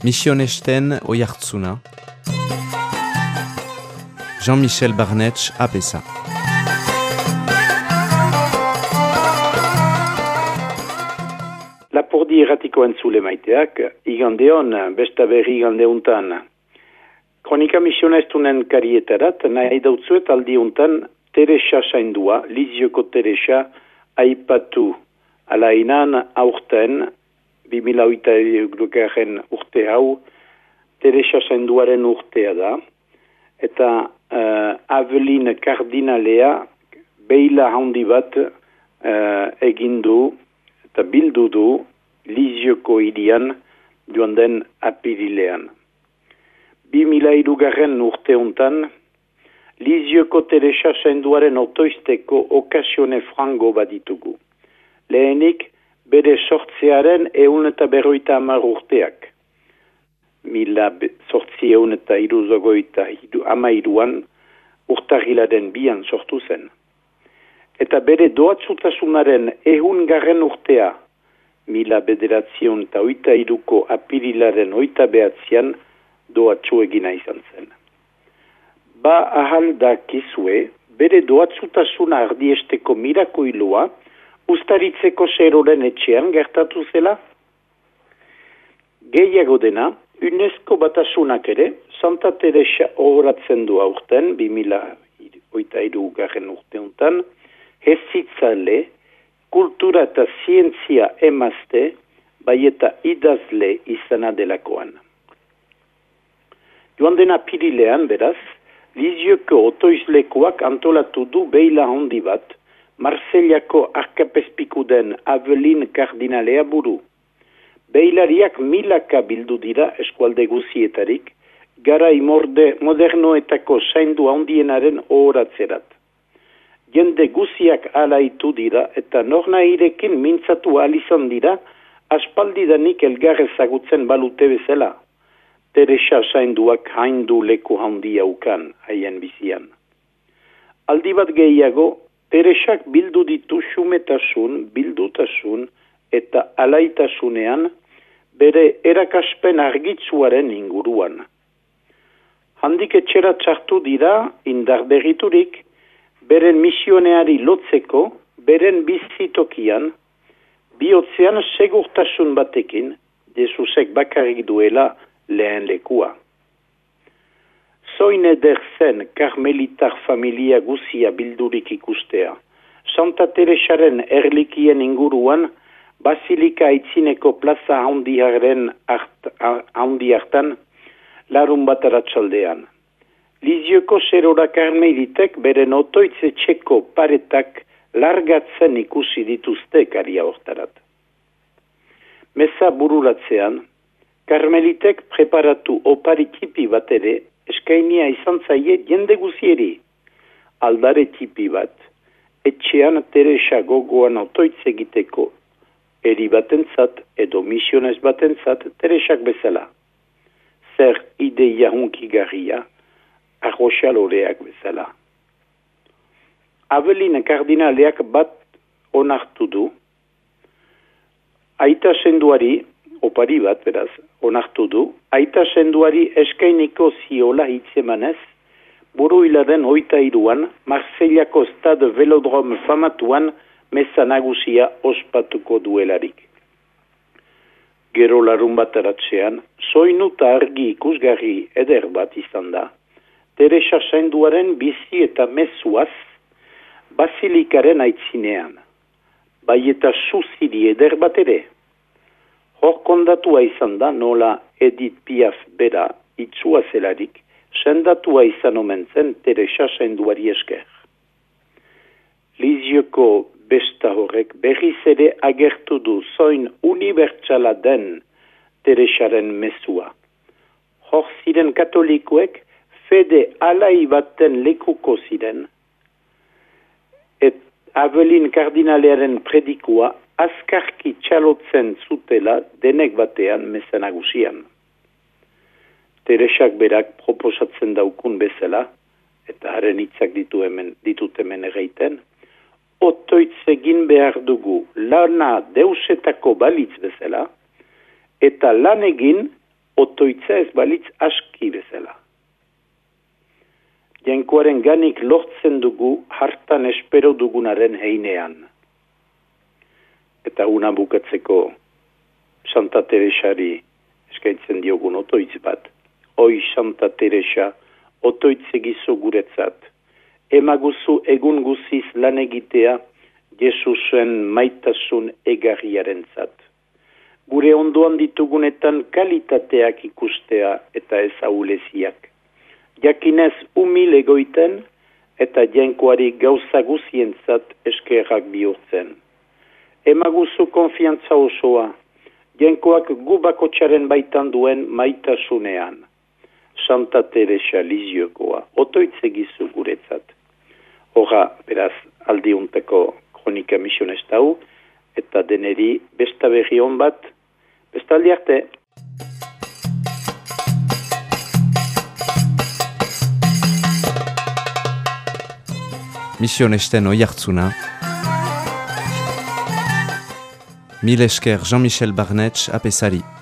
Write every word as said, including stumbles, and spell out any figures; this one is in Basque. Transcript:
Misionesten Oiartzuna, Jean-Michel Barnetx Apesa. Lapurdi erratiko entzule maiteak, igandeon, besta berri igandeuntan. Kronika misionestunen karietarat, nahi dautzuet aldiuntan Teresa saindua, Lizioko Teresa, aipatu alainan aurten, bimila oita garen urte hau, Teresa sainduaren urtea da, eta uh, Avelin kardinalea beila handi bat uh, egindu eta bildu du Lizioko hirian joan den apirilean. Bimila garen urte hontan, Lizioko Teresa sainduaren otoizteko okasione frango baditugu. Lehenik, bere sortzearen eun eta berroita amar urteak. Mila sortzi eun eta iruzogoita amairuan urtagilaren bian sortu zen. Eta bere doatzutasunaren eun garren urtea, mila bederatzion eta oita iruko apirilaren oita behatzean doatzu egina izan zen. Ba ahal dakizue, bere doatzutasuna ardiesteko mirakoilua, ustaritzeko zeroren etxean gertatu zela. Gehiago dena, UNESCO batasunak ere, Santa Teresa horatzen du aurten, bimila oita iru garen urteuntan, hezitzale, kultura eta zientzia emazte, bai eta idazle izana delakoan. Joan den apirilean, beraz, Lizioko otoizlekuak antolatu du beila handi bat, Marsellako arkapezpikuden Avelin kardinalea buru. Beilariak milaka bildu dira eskualde guzietarik, garai morde modernoetako zaindu handienaren ohoratzerat. Jende guziak alaitu dira eta nornairekin mintzatu alizan dira, aspaldidanik elgarrezagutzen balute bezala. Teresa zainduak haindu leku handia ukan haien bizian. Aldi bat gehiago, Teresak bildu ditu xumetasun, bildutasun eta alaitasunean bere erakaspen argitzuaren inguruan. Handik etxera txartu dira indar berriturik, beren misioneari lotzeko, beren bizitokian, bihotzean segurtasun batekin, Jesusek bakarrik duela lehen lekua. Zoin eder zen karmelitar familia guzia bildurik ikustea. Santa Teresaren erlikien inguruan, Basilika aitzineko plaza handiaren hart, handi hartan, larun bat aratsaldean. Lizioko zerora karmelitek beren otoitze txeko paretak largatzen ikusi dituzte karia hortarat. Meza bururatzean, karmelitek preparatu oparikipi bat ere, eskainia izan zaie jende guzieri. Aldare tipi bat, etxean Teresa gogoan otoitz egiteko, eri batentzat edo misionez batentzat Teresak bezala. Zer ideia hunkigarria, arroxaloreak bezala. Avelin kardinaleak bat onartu du, aita senduari, opari bat beraz, onartu du, aita senduari eskainiko ziola hitzemanez, buru hilaren oita iruan, Marsellako Stade Velodrome famatuan meza nagusia ospatuko duelarik. Gero larun bat aratzean, soinu eta argi ikusgarri eder bat izan da, Teresa sainduaren bizi eta mezuaz, Basilikaren aitzinean, bai eta suziri eder bat ere. Hor kondatua izan da nola Edith Piaf bera itzua zelarik, sendatua izan omen zen Teresa sainduari esker. Lizioko besta horrek berriz ere agertu du zoin unibertsala den Teresaren mezua. Hor ziren katolikoek fede alai baten lekuko ziren, et Avelin kardinalearen predikua azkarki txalotzen zutela denek batean meza nagusian. Teresak berak proposatzen daukun bezala, eta haren hitzak ditu hemen, ditut hemen egeiten, otoitz egin behar dugu lana deusetako balitz bezala, eta lan egin otoitza ez balitz aski bezala. Jainkoaren ganik lortzen dugu hartan espero dugunaren heinean. Eta una bukatzeko Santa Teresari eskaintzen diogun otoitz bat. Oi Santa Teresa, otoitz egizu guretzat. Emaguzu egun guziz lan egitea Jesusen maitasun egarriaren zat. Gure ondoan ditugunetan kalitateak ikustea eta ez ahuleziak. Jakinez humil egoiten eta jainkoari gauza guzientzat eskerrak bihurtzen. Emaguzu konfiantza osoa, jainkoak gu bakotxaren baitan duen maitasunean. Santa Teresa Liziokoa, otoitz egizu guretzat. Horra, beraz, aldiunteko kronika misionestau, eta deneri besta berri hon bat, bestaldi arte. Misionesten oihartzuna. Mil esker Jean-Michel Barnetx apesari.